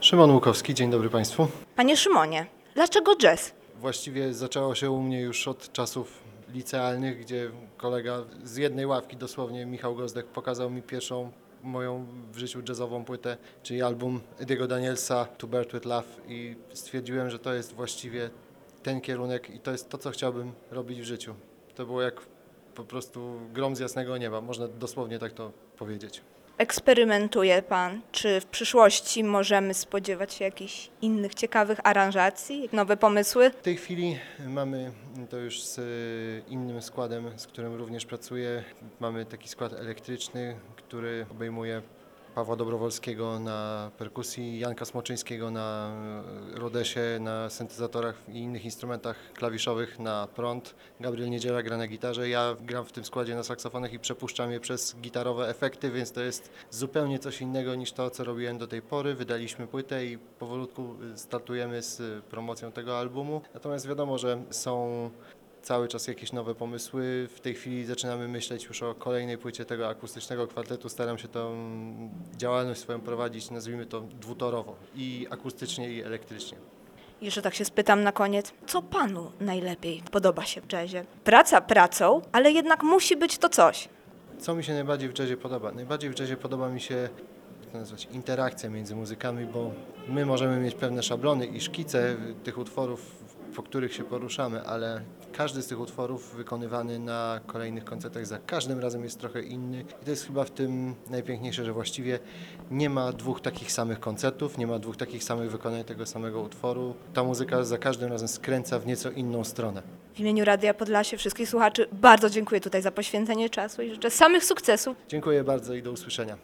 Szymon Łukowski, dzień dobry Państwu. Panie Szymonie, dlaczego jazz? Właściwie zaczęło się u mnie już od czasów licealnych, gdzie kolega z jednej ławki, dosłownie Michał Gozdek, pokazał mi pierwszą moją w życiu jazzową płytę, czyli album Eddie'ego Danielsa To Bird With Love, i stwierdziłem, że to jest właściwie ten kierunek i to jest to, co chciałbym robić w życiu. To było jak po prostu grom z jasnego nieba, można dosłownie tak to powiedzieć. Eksperymentuje Pan. Czy w przyszłości możemy spodziewać się jakichś innych ciekawych aranżacji, nowe pomysły? W tej chwili mamy to już z innym składem, z którym również pracuję. Mamy taki skład elektryczny, który obejmuje Pawła Dobrowolskiego na perkusji, Janka Smoczyńskiego na rodesie, na syntezatorach i innych instrumentach klawiszowych na prąd. Gabriel Niedziela gra na gitarze, ja gram w tym składzie na saksofonach i przepuszczam je przez gitarowe efekty, więc to jest zupełnie coś innego niż to, co robiłem do tej pory. Wydaliśmy płytę i powolutku startujemy z promocją tego albumu. Natomiast wiadomo, że są cały czas jakieś nowe pomysły. W tej chwili zaczynamy myśleć już o kolejnej płycie tego akustycznego kwartetu. Staram się tą działalność swoją prowadzić, nazwijmy to dwutorowo, i akustycznie, i elektrycznie. Jeszcze tak się spytam na koniec, co Panu najlepiej podoba się w jazzie? Praca pracą, ale jednak musi być to coś. Co mi się najbardziej w jazzie podoba? Najbardziej w jazzie podoba mi się, jak to nazwać, interakcja między muzykami, bo my możemy mieć pewne szablony i szkice tych utworów, po których się poruszamy, ale każdy z tych utworów wykonywany na kolejnych koncertach za każdym razem jest trochę inny i to jest chyba w tym najpiękniejsze, że właściwie nie ma dwóch takich samych koncertów, nie ma dwóch takich samych wykonań tego samego utworu. Ta muzyka za każdym razem skręca w nieco inną stronę. W imieniu Radia Podlasie, wszystkich słuchaczy bardzo dziękuję tutaj za poświęcenie czasu i życzę samych sukcesów. Dziękuję bardzo i do usłyszenia.